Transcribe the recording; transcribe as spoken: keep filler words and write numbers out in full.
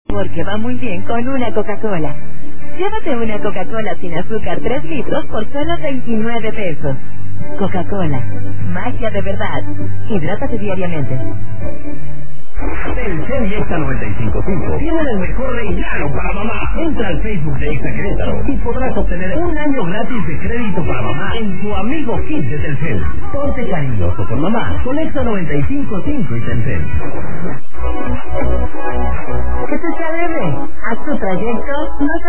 Porque va muy bien con una Coca-Cola. Llévate una Coca-Cola sin azúcar tres litros por solo veintinueve pesos. Coca-Cola, magia de verdad. Hidrátate diariamente. Telcel y Exa noventa y cinco punto cinco tienen el mejor regalo para mamá. Entra al Facebook de Exa Querétaro y podrás obtener un año gratis de crédito para mamá en tu amigo Kit de Telcel. Ponte cariñoso con mamá con Exa noventa y cinco punto cinco y Telcel. ¿Qué te sabe? Haz tu trayecto. No